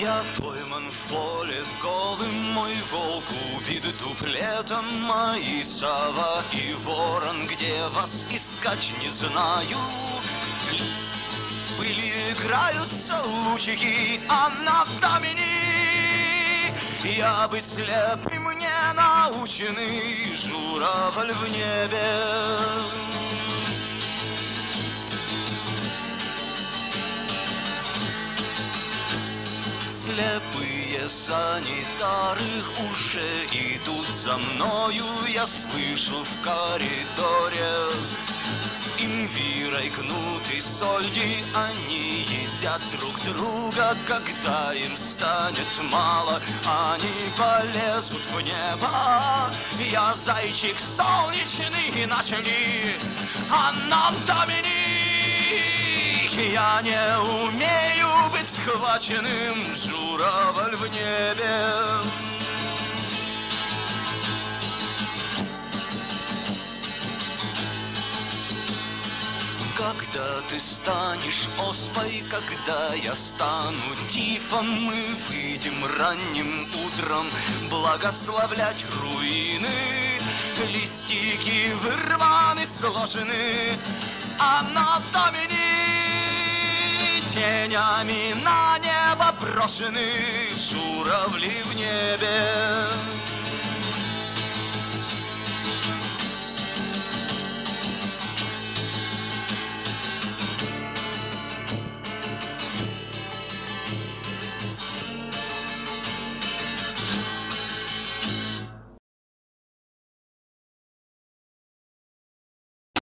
Я пойман в поле голым, мой волк убит дуплетом, мои сова и ворон, где вас искать не знаю. Пыли играются лучики, а над нами я быть слепым не наученный журавль в небе. Слепые санитары уже идут за мною, я слышу в коридоре. Имвирой кнут и сольди они едят друг друга. Когда им станет мало, они полезут в небо. Я зайчик солнечный начали, а нам домини. Я не умею быть схваченным, журавль в небе. Когда ты станешь оспой, когда я стану тифом, мы выйдем ранним утром благословлять руины. Листики вырваны, сложены, а над домини тенями на небо брошены журавли в небе.